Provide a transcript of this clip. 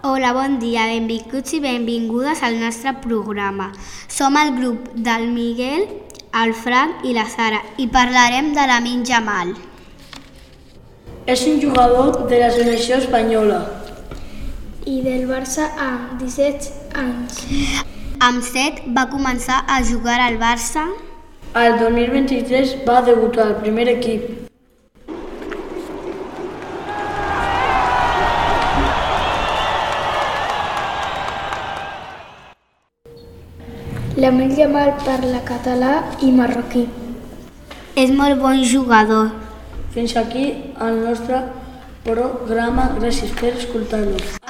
Hola, bon dia, benvinguts i benvingudes al nostre programa. Som el grup del Miguel, el Frank i la Sara i parlarem de Lamine Yamal. És un jugador de la selecció espanyola. I del Barça amb 17 anys. Amb 7 va començar a jugar al Barça. Al 2023 va debutar al primer equip. Lamine Yamal parla català i marroquí. És molt bon jugador. Fins aquí el nostre programa. Gràcies per escoltar-nos.